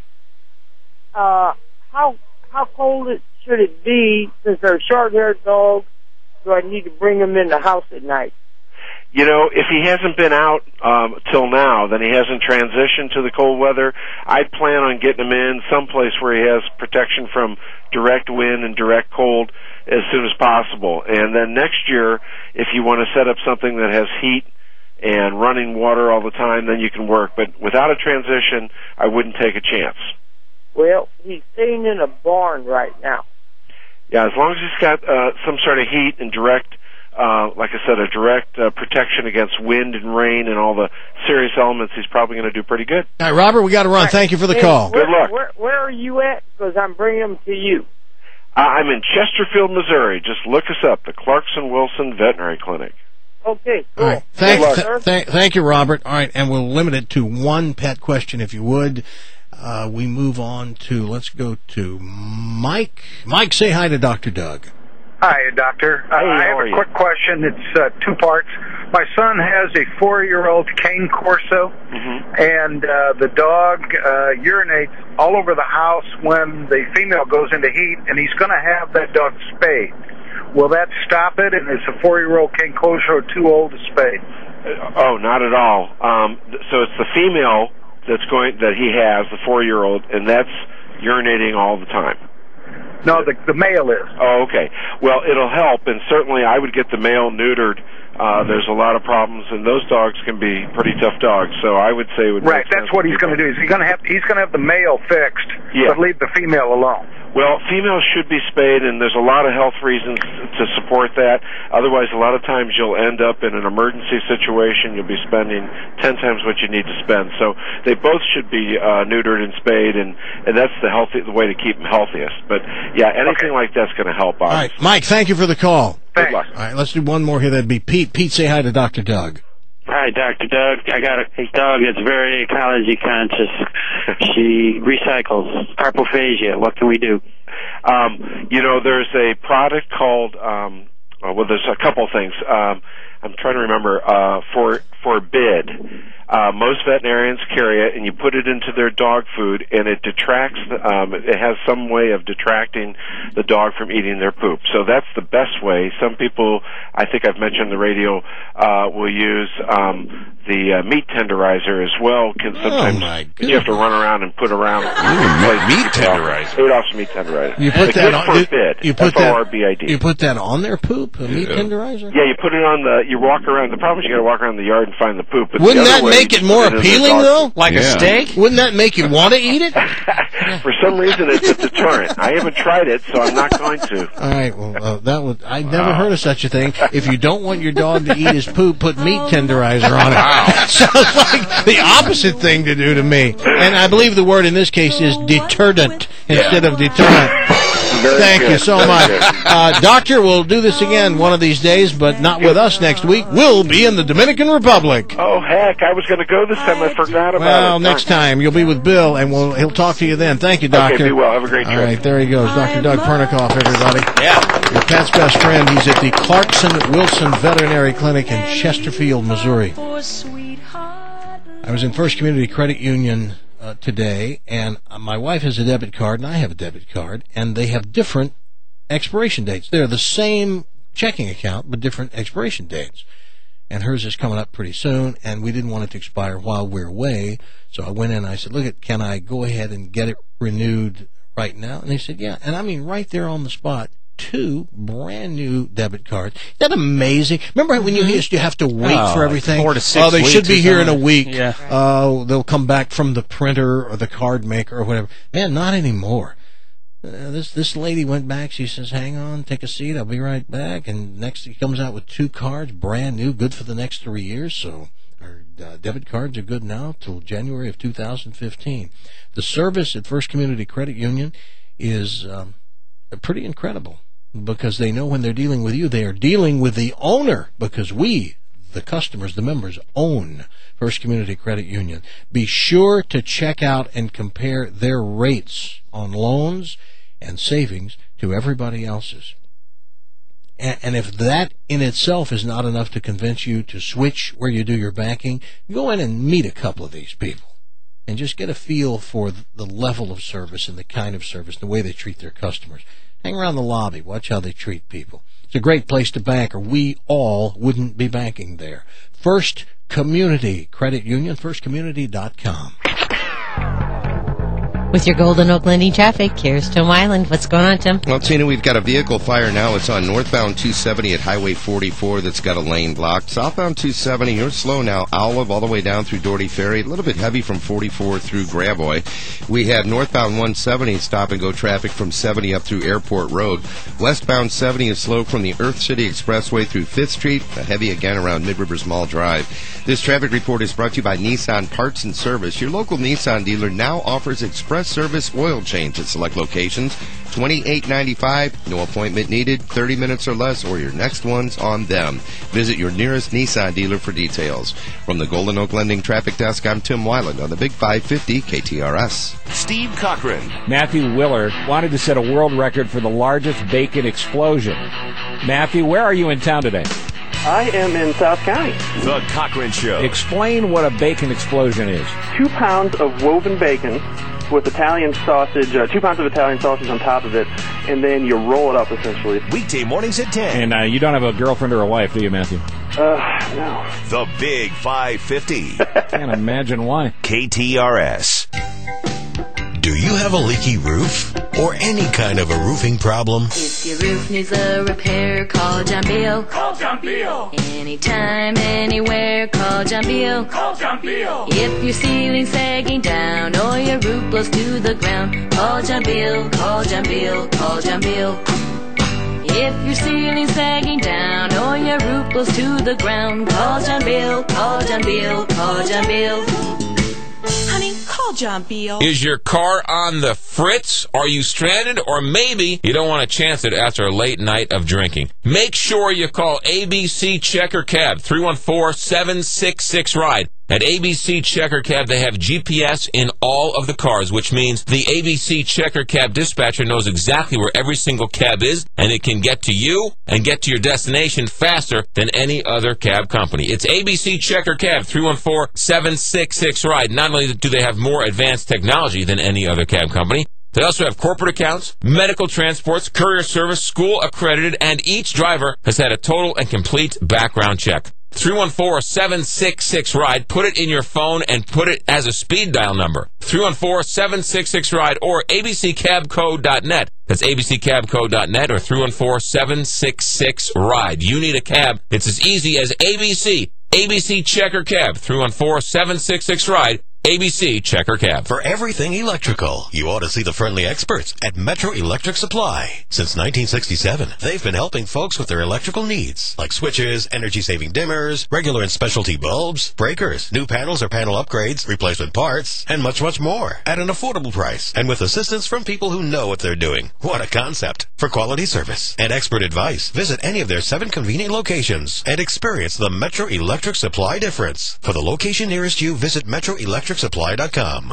S20: uh, how, how cold it, should it be, since they're short-haired dogs, do I need to bring them in the house at night?
S19: You know, if he hasn't been out um, till now, then he hasn't transitioned to the cold weather. I'd plan on getting him in someplace where he has protection from direct wind and direct cold as soon as possible. And then next year, if you want to set up something that has heat and running water all the time, then you can work. But without a transition, I wouldn't take a chance.
S20: Well, he's staying in a barn right now.
S19: Yeah, as long as he's got uh, some sort of heat and direct, uh, like I said, a direct uh, protection against wind and rain and all the serious elements, he's probably going to do pretty good.
S5: All right, Robert, we got to run. Thank you for the
S20: Hey,
S5: call.
S20: Where,
S19: Good luck.
S20: Where, where are you at? Because I'm bringing them to you.
S19: Uh, I'm in Chesterfield, Missouri. Just look us up, the Clarkson Wilson Veterinary Clinic.
S20: Okay, cool.
S5: All right. Thank,
S20: Good luck,
S5: th-
S20: sir.
S5: th- thank you, Robert. All right, and we'll limit it to one pet question, if you would. Uh, we move on to, let's go to Mike. Mike, say hi to Doctor Doug.
S21: Hi, Doctor. Uh,
S19: Hey,
S21: I
S19: how
S21: have
S19: are
S21: a
S19: you?
S21: quick question. It's uh, two parts. My son has a four-year-old Cane Corso,
S19: Mm-hmm.
S21: and uh, the dog uh, urinates all over the house when the female goes into heat, and he's going to have that dog spayed. Will that stop it, and is a four-year-old Cane Corso too old to spay?
S19: Uh, oh, not at all. Um, th- so it's the female that's going that he has, the four-year-old, and that's urinating all the time.
S21: No, the the male is.
S19: Oh, okay. Well, it'll help, and certainly I would get the male neutered. Uh, there's a lot of problems, and those dogs can be pretty tough dogs. So I would say it would
S21: Right,
S19: make
S21: that's
S19: sense
S21: what
S19: to
S21: he's
S19: keep
S21: going to
S19: them.
S21: do. Is he's going to have he's going to have the male fixed,
S19: Yeah.
S21: but leave the female alone.
S19: Well, females should be spayed, and there's a lot of health reasons to support that. Otherwise, a lot of times you'll end up in an emergency situation. You'll be spending ten times what you need to spend. So they both should be uh, neutered and spayed, and, and that's the healthy the way to keep them healthiest. But yeah, anything like that's going to help.
S5: All right,
S19: Obviously.
S5: Mike, thank you for the call.
S19: Good luck.
S5: All right, let's do one more here. That'd be Pete. Pete, say hi to Doctor Doug.
S22: Hi, Doctor Doug. I got a dog that's very ecology conscious. She recycles. Carpophagia. What can we do?
S19: Um, you know, there's a product called, um, uh, well, there's a couple things. Um, I'm trying to remember, uh, for, Forbid. Uh, most veterinarians carry it, and you put it into their dog food, and it detracts, the, um, it has some way of detracting the dog from eating their poop. So that's the best way. Some people, I think I've mentioned on the radio, uh, will use, um, the uh, meat tenderizer as well. Can sometimes,
S5: Oh, my
S19: you have to run around and put around.
S2: Ooh, meat tenderizer.
S19: Eight off meat tenderizer.
S5: You put
S19: It's
S5: that
S19: good
S5: on.
S19: Forbid.
S5: You, you put
S19: F O R
S5: that.
S19: B I D.
S5: You put that on their poop, a meat
S2: Yeah.
S5: tenderizer.
S19: Yeah, you put it on the. You walk around. The problem is you got to walk around the yard and find the poop. But the
S5: Wouldn't
S19: other
S5: that
S19: way,
S5: make
S19: you
S5: it
S19: just
S5: more
S19: put in the
S5: appealing,
S19: dog
S5: though?
S19: food.
S9: Like a
S2: Yeah.
S9: steak?
S5: Wouldn't that make you want to eat it?
S19: For some reason, it's a deterrent. I haven't tried it, so I'm not going to.
S5: All right, well, uh, that would I never heard of such a thing. If you don't want your dog to eat his poop, put meat tenderizer on it. Sounds like the opposite thing to do to me. And I believe the word in this case is deterrent instead of deterrent.
S19: Very
S5: Thank
S19: good.
S5: you so
S19: Very
S5: much.
S19: good.
S5: Uh, doctor, we'll do this again one of these days, but not with us next week. We'll be in the Dominican Republic.
S19: Oh heck! I was going to go this time. I forgot about
S5: Well,
S19: it.
S5: next time you'll be with Bill, and we'll he'll talk to you then. Thank you, Doctor.
S19: Okay, be well. Have a great
S5: All
S19: trip.
S5: right, there he goes, Doctor Doug Pernikoff, everybody.
S9: Yeah.
S5: Your pet's best friend. He's at the Clarkson Wilson Veterinary Clinic in Chesterfield, Missouri. I was in First Community Credit Union uh, today, and uh, my wife has a debit card, and I have a debit card, and they have different expiration dates. They're the same checking account, but different expiration dates. And hers is coming up pretty soon, and we didn't want it to expire while we're away, so I went in and I said, look, it, can I go ahead and get it renewed right now? And they said, yeah. And I mean, right there on the spot, two brand new debit cards. Isn't that amazing? Remember when you used to have to wait
S9: Oh,
S5: for
S9: like
S5: everything?
S9: four to six
S5: Oh, they should
S9: weeks
S5: be
S9: or
S5: here in a
S9: something.
S5: week.
S9: Yeah.
S5: Uh, they'll come back from the printer or the card maker or whatever. Man, not anymore. Uh, this this lady went back. She says, hang on, take a seat. I'll be right back. And next he comes out with two cards, brand new, good for the next three years. So our uh, debit cards are good now till January of two thousand fifteen. The service at First Community Credit Union is um, pretty incredible, because they know when they're dealing with you, they are dealing with the owner, because we, the customers, the members, own First Community Credit Union. Be sure to check out and compare their rates on loans and savings to everybody else's. And if that in itself is not enough to convince you to switch where you do your banking, go in and meet a couple of these people and just get a feel for the level of service and the kind of service, the way they treat their customers. Hang around the lobby. Watch how they treat people. It's a great place to bank, or we all wouldn't be banking there. First Community Credit Union, first community dot com.
S10: With your Golden Oak Lending traffic, here's Tim Wyland. What's going on, Tim?
S8: Well, Tina, we've got a vehicle fire now. It's on northbound two seventy at Highway forty-four that's got a lane blocked. Southbound two seventy, you're slow now. Olive all the way down through Doherty Ferry. A little bit heavy from forty-four through Gravois. We have northbound one seventy stop-and-go traffic from seventy up through Airport Road. Westbound seventy is slow from the Earth City Expressway through fifth Street. Heavy again around Mid-Rivers Mall Drive. This traffic report is brought to you by Nissan Parts and Service. Your local Nissan dealer now offers express service oil change at select locations. twenty-eight ninety-five, no appointment needed, thirty minutes or less, or your next one's on them. Visit your nearest Nissan dealer for details. From the Golden Oak Lending Traffic Desk, I'm Tim Wyland on the Big five fifty K T R S.
S3: Steve Cochran.
S4: Matthew Willard wanted to set a world record for the largest bacon explosion. Matthew, where are you in town today?
S7: I am in South County.
S3: The Cochran Show.
S4: Explain what a bacon explosion is.
S7: Two pounds of woven bacon with Italian sausage, uh, two pounds of Italian sausage on top of it, and then you roll it up, essentially.
S3: Weekday mornings at ten.
S4: And uh, you don't have a girlfriend or a wife, do you, Matthew?
S7: Uh, no.
S3: The Big five fifty.
S4: Can't imagine why.
S3: K T R S.
S14: Do you have a leaky roof? Or any kind of a roofing problem?
S18: If your roof needs a repair, call John Beal.
S23: Call John Beal.
S18: Anytime, anywhere, call John Beal.
S23: Call John Beal.
S18: If your ceiling's sagging down or your roof blows to the ground, call John Beal, call John Beal, call John Beal. If your ceiling's sagging down or your roof blows to the ground, call John Beal, call John Beal, call John Beal.
S24: Honey, call John Beal.
S25: Is your car on the fritz? Are you stranded? Or maybe you don't want to chance it after a late night of drinking. Make sure you call A B C Checker Cab, three one four, seven six six, RIDE. At A B C Checker Cab, they have G P S in all of the cars, which means the A B C Checker Cab dispatcher knows exactly where every single cab is, and it can get to you and get to your destination faster than any other cab company. It's A B C Checker Cab, three one four, seven six six, RIDE. Not only do they have more advanced technology than any other cab company, they also have corporate accounts, medical transports, courier service, school accredited, and each driver has had a total and complete background check. three one four, seven six six, RIDE. Put it in your phone and put it as a speed dial number. three one four, seven six six, RIDE or A B C cab co dot net. That's A B C cab co dot net or three one four, seven six six, RIDE. You need a cab. It's as easy as A B C. A B C Checker Cab, three one four, seven six six, RIDE. A B C Checker Cab.
S14: For everything electrical, you ought to see the friendly experts at Metro Electric Supply. Since nineteen sixty-seven, they've been helping folks with their electrical needs, like switches, energy-saving dimmers, regular and specialty bulbs, breakers, new panels or panel upgrades, replacement parts, and much, much more at an affordable price and with assistance from people who know what they're doing. What a concept. For quality service and expert advice, visit any of their seven convenient locations and experience the Metro Electric Supply difference. For the location nearest you, visit Metro Electric Supply dot com.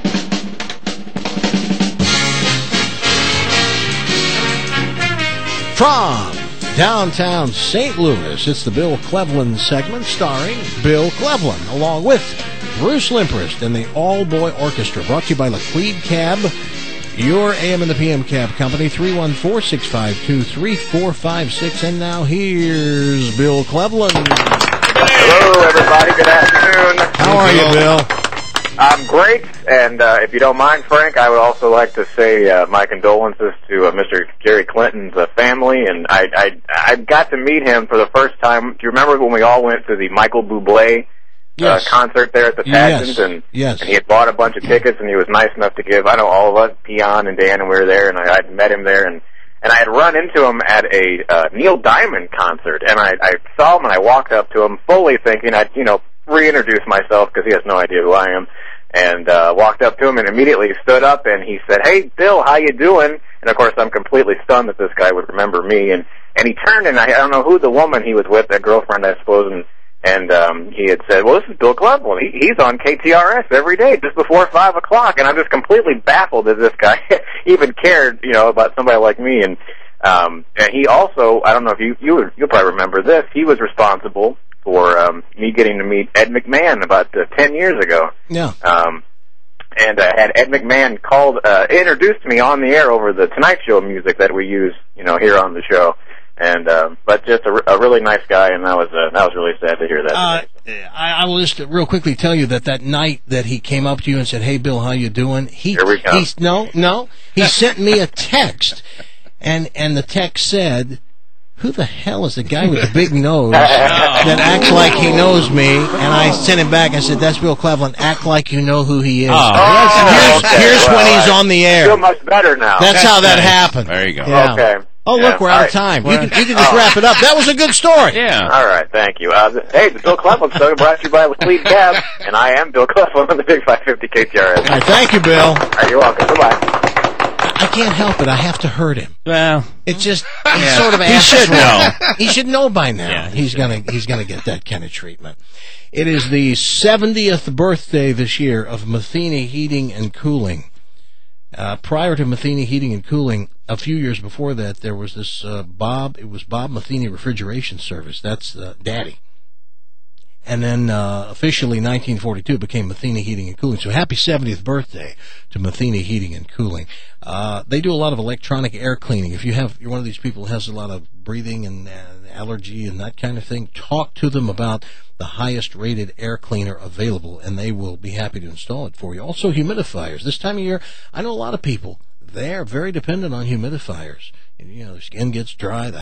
S5: From downtown Saint Louis, it's the Bill Cleveland segment starring Bill Cleveland, along with Bruce Limprist and the All Boy Orchestra, brought to you by Laquid Cab, your A M and the P M Cab Company, three one four, six five two, three four five six. And now here's Bill Cleveland.
S26: Hello, everybody. Good afternoon.
S5: How are you, Bill?
S26: I'm great, and uh, if you don't mind, Frank, I would also like to say uh, my condolences to uh, Mister Jerry Clinton's uh, family, and I, I I got to meet him for the first time. Do you remember when we all went to the Michael Bublé
S5: yes.
S26: uh, concert there at the pageant?
S5: Yes.
S26: And,
S5: yes.
S26: and he had bought a bunch of tickets, and he was nice enough to give, I know all of us, Peon and Dan, and we were there, and I, I'd met him there, and, and I had run into him at a uh, Neil Diamond concert, and I, I saw him, and I walked up to him fully thinking I'd, you know, reintroduce myself, because he has no idea who I am. and uh, walked up to him and immediately stood up and he said, "Hey, Bill, how you doing?" And of course, I'm completely stunned that this guy would remember me. And and he turned and I, I don't know who the woman he was with, a girlfriend, I suppose, and and um, he had said, "Well, this is Bill Cleveland. He, he's on K T R S every day just before five o'clock." And I'm just completely baffled that this guy even cared, you know, about somebody like me. And um, and he also, I don't know if you you you'll probably remember this. He was responsible for um, me getting to meet Ed McMahon about uh, ten years ago.
S5: Yeah.
S26: Um, and uh, had Ed McMahon called, uh, introduced me on the air over the Tonight Show music that we use, you know, here on the show. And uh, but just a, a really nice guy, and that was uh, that was really sad to hear that.
S5: Uh, I, I will just real quickly tell you that that night that he came up to you and said, "Hey, Bill, how you doing?" He,
S26: Here we go.
S5: He's, no, no, he sent me a text, and and the text said, "Who the hell is the guy with the big nose that acts like he knows me?" And I sent him back. I said, "That's Bill Cleveland. Act like you know who he is."
S26: Oh,
S5: here's
S26: okay.
S5: here's
S26: Well,
S5: when he's
S26: I
S5: on the air.
S26: feel much better now.
S5: That's how that
S9: nice.
S5: happened.
S9: There you go.
S5: Yeah.
S26: Okay.
S5: Oh,
S26: Yeah.
S5: look, we're
S26: All
S5: out
S26: right.
S5: of time. You
S9: We're-
S5: can, you can just
S26: Oh.
S5: wrap it up. That was a good story.
S9: Yeah.
S26: All right, thank you. Uh, th- hey, the Bill Cleveland Show brought to you by Lead Cab, and I am Bill Cleveland on the Big five fifty K T R S.
S5: All right, thank you, Bill.
S26: All right, you're welcome. Goodbye.
S5: I can't help it. I have to hurt him.
S9: Well,
S5: It's just
S9: Yeah.
S5: he's sort of
S9: He should know.
S5: He should know by now.
S9: Yeah, he
S5: he's gonna he's gonna get that kind of treatment. It is the seventieth birthday this year of Matheny Heating and Cooling. Uh, prior to Matheny Heating and Cooling, a few years before that, there was this uh, Bob. It was Bob Matheny Refrigeration Service. That's uh, Daddy. And then uh, officially, nineteen forty-two, it became Matheny Heating and Cooling. So happy seventieth birthday to Matheny Heating and Cooling. Uh, they do a lot of electronic air cleaning. If you have, you're one of these people who has a lot of breathing and uh, allergy and that kind of thing, talk to them about the highest rated air cleaner available, and they will be happy to install it for you. Also, humidifiers. This time of year, I know a lot of people, they're very dependent on humidifiers. And, you know, their skin gets dry.